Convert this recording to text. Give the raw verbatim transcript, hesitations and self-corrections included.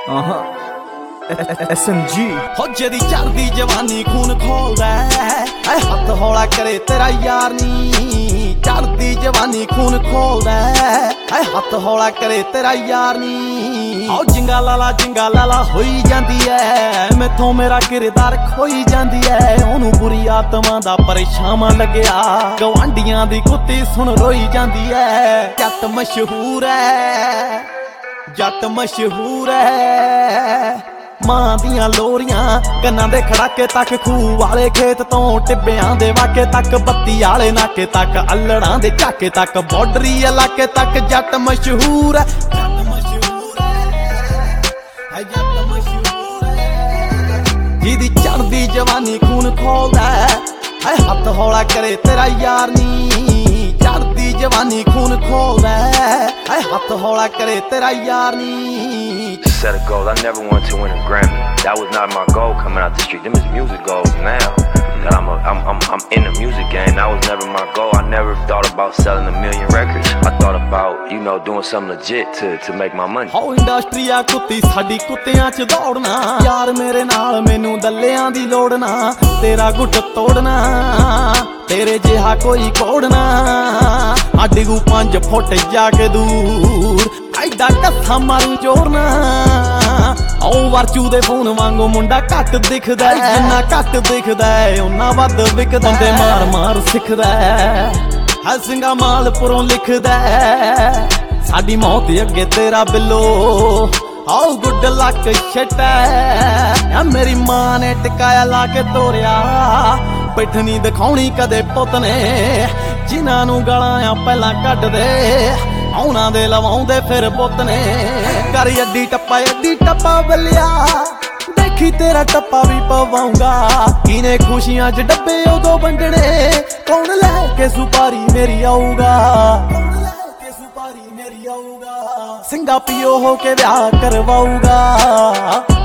S M G हो जेदी चढ़दी जवानी खून खोलदा ऐ हथ हौला करे तेरा यार नी। चढ़दी जवानी खून खोलदा ऐ हथ हौला करे तेरा यार नी। आओ जिंगा लाला जिंगा लाला होई जांदी ऐ मैथों मेरा किरदार खोई जांदी ऐ। ओनू बुरी आत्मा दा परेशान लग्या गवांडियां दी कुत्ती सुन रोई जांदी ऐ। जट मशहूर ऐ जट मशहूर ऐ मां दियां लोरियां कन्नां दे खड़ाके तक खूह वाले खेत तो टिब्बियां दे वाके तक बत्ती आले नाके तक अल्लड़ां दे झाके तक बॉर्डरी इलाके तक जट मशहूर है। जट मशहूर है जट मशहूर है जिदी चढ़दी जवानी खून खोलदा है हथ हौला करे तेरा यार नी। चढ़दी जवानी खून खोलदा है हथ हौला करे तेरा यार नी। Set a goal. I never wanted to win a Grammy. That was not my goal coming out the street. Them is music goals now. That I'm, a, I'm, I'm, I'm in the music game. That was never my goal. I never thought about selling a million records. I thought about, you know, doing something legit to, to make my money. हो industry आ कुत्ती साडी कुत्तियां च दौड़ना यार मेरे नाल मैनू दल्लियां दी लोड़ ना। तेरा गुट तोड़ना तेरे जिहा कोई कोड़ना अडिगू पंज फुट जाके दूर ऐडा कत्था मारू चोरना। आओ वरचू दे फोन वांगू मुंडा घट दिखदा जिन्ना घट दिखदा उन्ना वध विकदा। बंदे मार मार सिखदा है सिंगा मालपुरों लिखदा साडी मौत अगे तेरा बिलो। आओ गुड लक छटा मेरी मां ने टिकाया ला के तोरिया पिठ नी दिखाउणी कदे पुत ने जिन्हां नू गलां पहला कढ दे औना दे लवाउंदे फिर पुत ने। कर अड्डी टप्पा अड्डी टप्पा बलिया देखी तेरा टप्पा भी पवाऊंगा। इने खुशियां च डब्बे उदों वंडने कौन लैके सुपारी मेरी आऊगा। सिंगा पियो हो के ब्याह करवाऊगा।